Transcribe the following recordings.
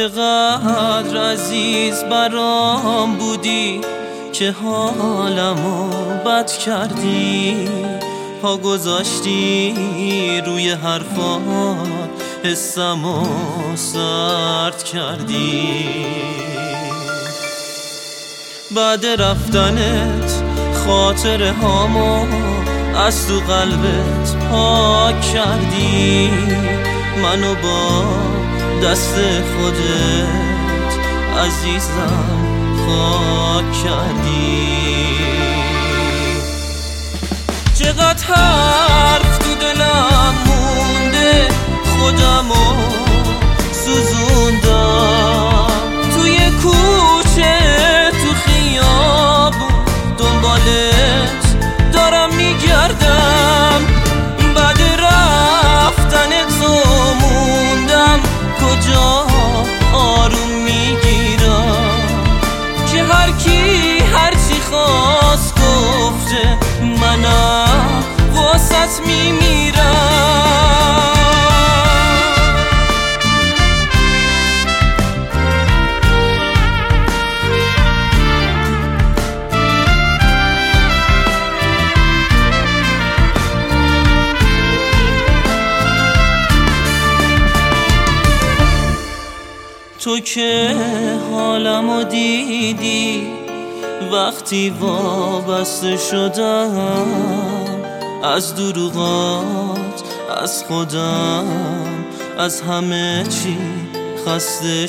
چقدر عزیز برام بودی که حالمو بد کردی، پا گذاشتی روی حرفات، حسمو سرد کردی. بعد رفتنت خاطره هامو از تو قلبت پاک کردی، منو با دست خودت عزیزم خاک کردی. چقدر حرف تو دلم مونده، خودمو سوزوندم، توی کوچه تو خیابون دنبالت دارم میگردم. بعد رفتنت تو موندم، کجا آروم میگیرم که هر کی هرچی خواست گفته، منم واسط میمیرم. تو که حالمو دیدی وقتی وابسته شدم، از دروغات، از خودم، از همه چی خسته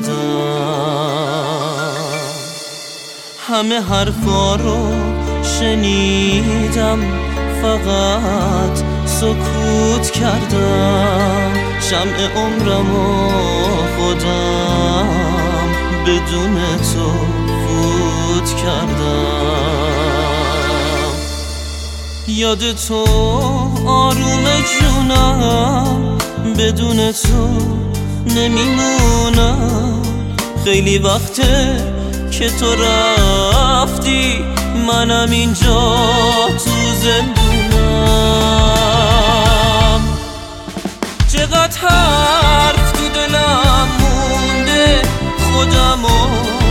شدم. همه حرفا رو شنیدم، فقط سکوت کردم. شمع عمرمو خودم بدون تو فوت کردم. یاد تو آروم جونم، بدون تو نمیمونم. خیلی وقته که تو رفتی، منم اینجا تو زندونم. چقدر حرف تو دلم مونده، خودمو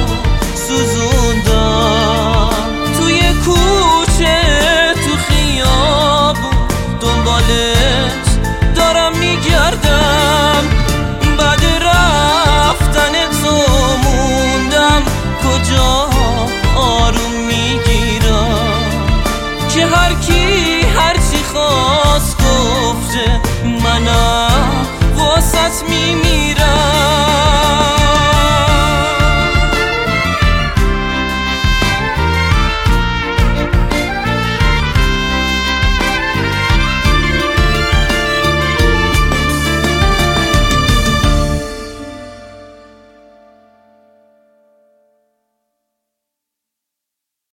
سوزوندم، توی کوچه تو خیابون دنبالت دارم میگردم. بعد رفتنت تو موندم، کجا آروم میگیرم که هر کی هرچی خواست گفته، منم